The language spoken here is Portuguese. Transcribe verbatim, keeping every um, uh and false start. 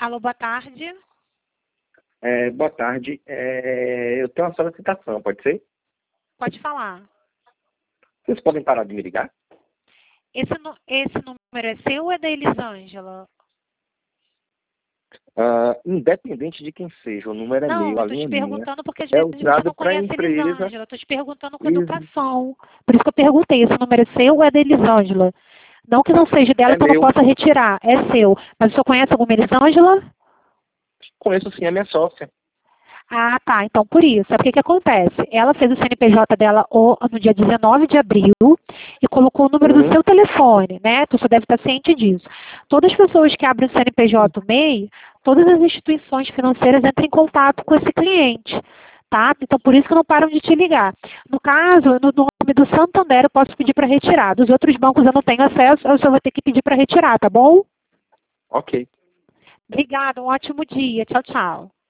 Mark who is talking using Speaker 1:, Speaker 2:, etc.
Speaker 1: Alô, boa tarde.
Speaker 2: É, boa tarde. É, eu tenho uma solicitação, pode ser?
Speaker 1: Pode falar.
Speaker 2: Vocês podem parar de me ligar?
Speaker 1: Esse, nu- esse número é seu ou é da Elisângela?
Speaker 2: Ah, independente de quem seja, o número é
Speaker 1: Não,
Speaker 2: meu,
Speaker 1: eu
Speaker 2: a
Speaker 1: tô
Speaker 2: linha
Speaker 1: te
Speaker 2: é minha.
Speaker 1: perguntando porque às
Speaker 2: É
Speaker 1: vezes você
Speaker 2: usado
Speaker 1: não
Speaker 2: para a
Speaker 1: conhece a
Speaker 2: empresa.
Speaker 1: Elisângela. Eu tô te perguntando com
Speaker 2: e-
Speaker 1: educação. Por isso que eu perguntei, esse número é seu ou é da Elisângela? Não que não seja dela
Speaker 2: É
Speaker 1: que eu não
Speaker 2: meu.
Speaker 1: possa retirar, é seu. Mas o senhor conhece alguma Elisângela?
Speaker 2: Conheço sim, é minha sócia.
Speaker 1: Ah, tá. Então, por isso. É porque que acontece? Ela fez o C N P J dela o- no dia dezenove de abril e colocou o número do
Speaker 2: Uhum.
Speaker 1: seu telefone, né? Tu só deve estar ciente disso. Todas as pessoas que abrem o C N P J no MEI, todas as instituições financeiras entram em contato com esse cliente, tá? Então, por isso que não param de te ligar. No caso, no nome do Santander, eu posso pedir para retirar. Dos outros bancos eu não tenho acesso, eu só vou ter que pedir para retirar, tá bom?
Speaker 2: Ok.
Speaker 1: Obrigada, um ótimo dia. Tchau, tchau.